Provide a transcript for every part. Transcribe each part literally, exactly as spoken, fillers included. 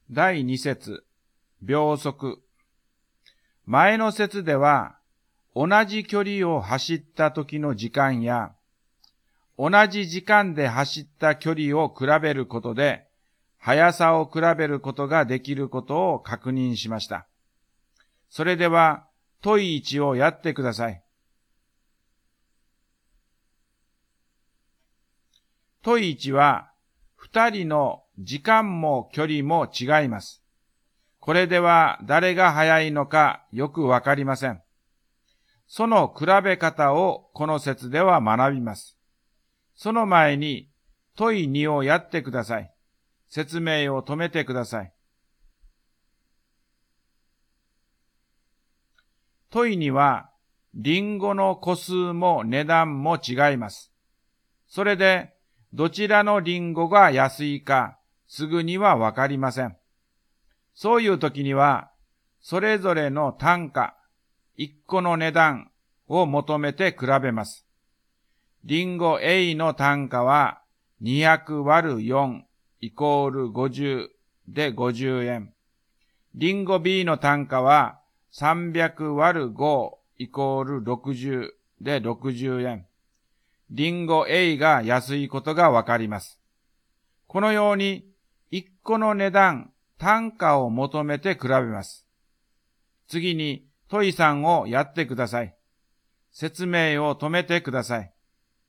だいに節、秒速。前の節では、同じ距離を走った時の時間や、同じ時間で走った距離を比べることで、速さを比べることができることを確認しました。それでは、問いいちをやってください。問いいちは、二人の時間も距離も違います。これでは誰が速いのかよくわかりません。その比べ方をこの説では学びます。その前に問いにをやってください。説明を止めてください。問いには、リンゴの個数も値段も違います。それで、どちらのリンゴが安いか、すぐにはわかりません。そういう時には、それぞれの単価、いっこの値段を求めて比べます。リンゴ A の単価はにひゃくわるよんイコールごじゅうでごじゅうえん。リンゴ B の単価はさんびゃくわるごイコールろくじゅうでろくじゅうえん。リンゴ A が安いことがわかります。このようにいっこの値段、単価を求めて比べます。次に問いさんをやってください。説明を止めてください。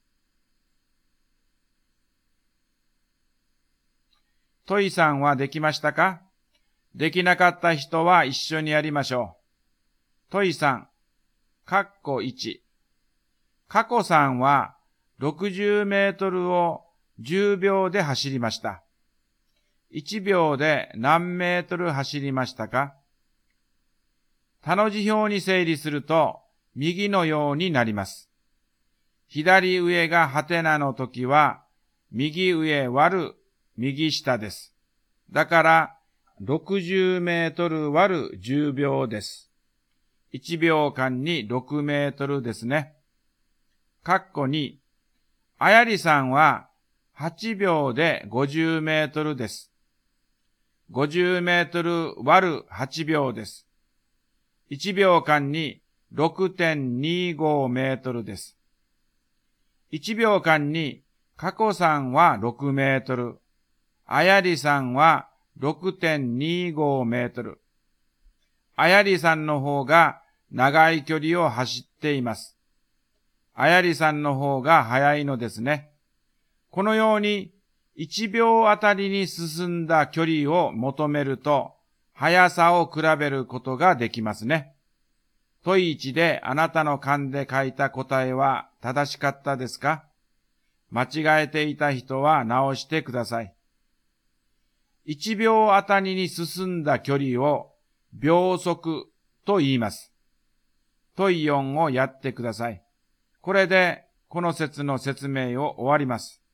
問いさんはできましたか？できなかった人は一緒にやりましょう。問いさん、かっこいち。かこさんはろくじゅうメートルをじゅうびょうで走りました。いちびょうで何メートル走りましたか？他の字表に整理すると右のようになります。左上がハテナの時は右上割る右下です。だからろくじゅうメートル割るじゅうびょうです。いちびょうかんにろくメートルですね。かっこに、あやりさんははちびょうでごじゅうメートルです。ごじゅうメートル割るはちびょうです。いちびょうかんに ろくてんにごメートルです。いちびょうかんにかこさんはろくメートル、あやりさんは ろくてんにごメートル。あやりさんの方が長い距離を走っています。あやりさんの方が速いのですね。このようにいちびょうあたりに進んだ距離を求めると、速さを比べることができますね。問いいちであなたの勘で書いた答えは正しかったですか？間違えていた人は直してください。いちびょうあたりに進んだ距離を秒速と言います。問いよんをやってください。これでこの説の説明を終わります。